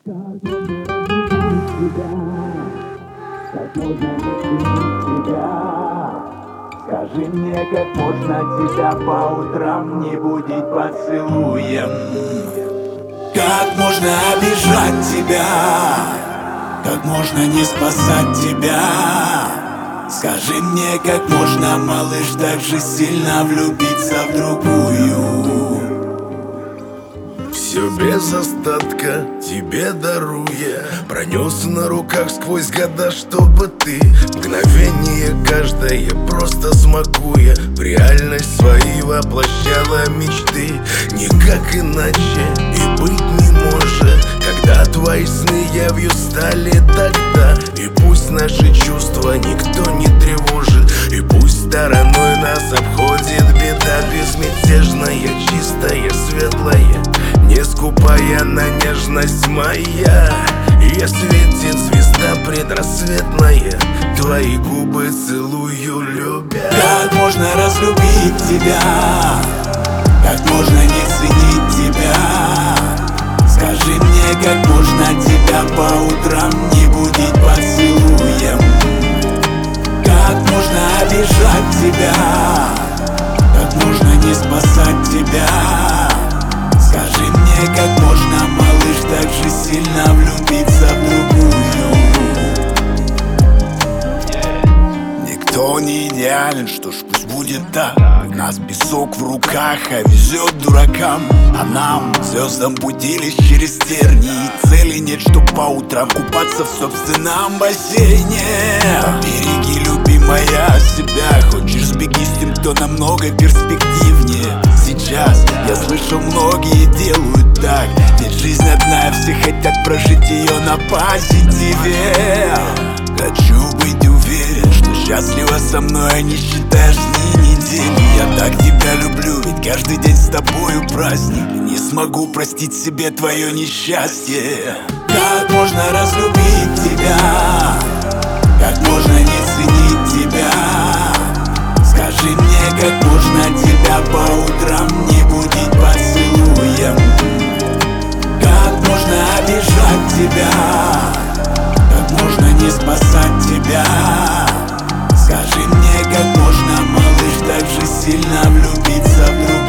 Как можно разлюбить тебя? Как можно не тебя? Скажи мне, как можно тебя по утрам не будить поцелуем? Как можно обижать тебя? Как можно не спасать тебя? Скажи мне, как можно, малыш, так же сильно влюбиться в другую? Все без остатка тебе даруя, пронес на руках сквозь года, чтобы ты мгновение каждое просто смакуя в реальность свои воплощала мечты. Никак иначе и быть не может, когда твои сны явью стали тогда. И пусть наши чувства никто не тревожит, и пусть стороной нас обходит беда, безмятежная, чистая, светлая, не скупая на нежность моя. И светит звезда предрассветная, твои губы целую, любя. Как можно разлюбить тебя? Как можно не ценить тебя? Скажи мне, как можно тебя по утрам не будить поцелуем? Как можно обижать тебя? Как можно не спасать тебя? Скажи мне, как можно, малыш, так же сильно влюбиться в другую? Никто не идеален, что ж, пусть будет так. У нас песок в руках, а везет дуракам. А нам, звездам, путились через тернии, и цели нет, чтоб по утрам купаться в собственном бассейне. Береги, любимая, себя. Хочешь, сбеги с тем, кто намного перспективнее. Сейчас я слышу, многие делают так, ведь жизнь одна, все хотят прожить ее на позитиве. Хочу быть уверен, что счастлива со мной, а не считаешь дни, недели. Я так тебя люблю, ведь каждый день с тобою праздник. Не смогу простить себе твое несчастье. Как можно разлюбить тебя? Как можно не ценить тебя? Скажи мне, как можно тебя по утрам не будить поцелуем? Как можно обижать тебя? Как можно не спасать тебя? Скажи мне, как можно, малыш, так же сильно влюбиться в другую?